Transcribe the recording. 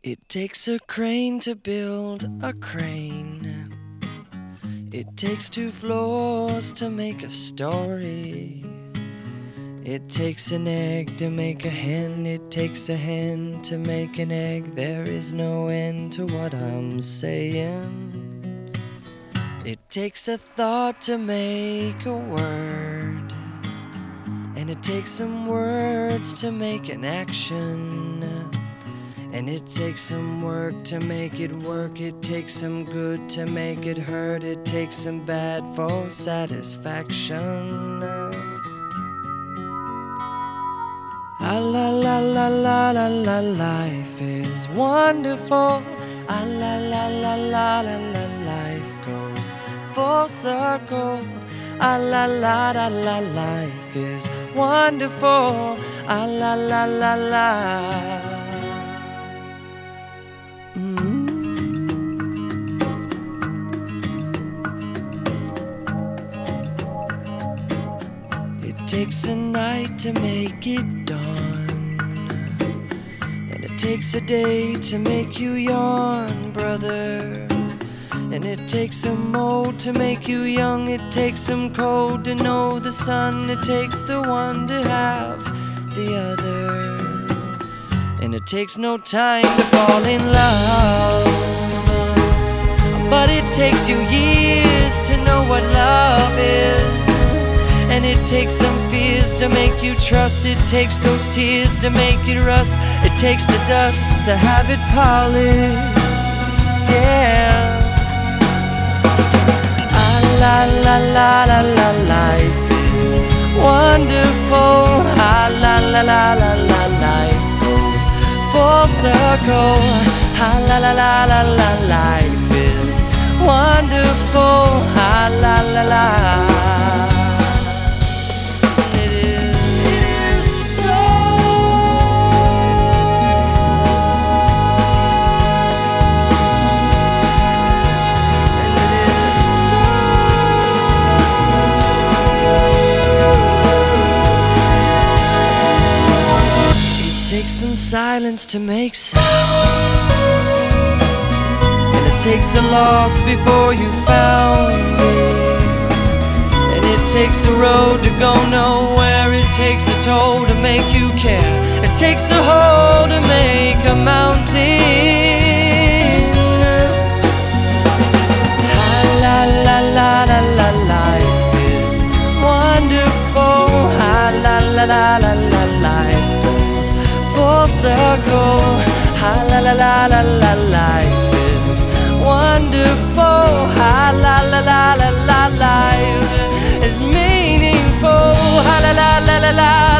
It takes a crane to build a crane. It takes 2 floors to make a story. It takes an egg to make a hen. It takes a hen to make an egg. There is no end to what I'm saying. It takes a thought to make a word, and it takes some words to make an action. And it takes some work to make it work. It takes some good to make it hurt. It takes some bad for satisfaction. Ah la la la la la la, life is wonderful. Ah la la la la la la, life goes full circle. Ah la la la la, life is wonderful. Ah la la la la. It takes a night to make it dawn, and it takes a day to make you yawn, brother. And it takes some mold to make you young. It takes some cold to know the sun. It takes the one to have the other. And it takes no time to fall in love, but it takes you years to know what love is. And it takes some fears to make you trust. It takes those tears to make it rust. It takes the dust to have it polished, yeah. Ah la la la la la, life is wonderful. Ah la la la la la, life goes full circle. Ah la la la la la, life is wonderful. Ah la la la. It takes some silence to make sound, and it takes a loss before you found it. And it takes a road to go nowhere. It takes a toll to make you care. It takes a hole to make a mountain. Ah, la la la la la, life is wonderful. Ah, la la la la la, life goes full circle. Ah la la la la la, life is wonderful. Ah la la la la la, life is meaningful. Ah la la la la la.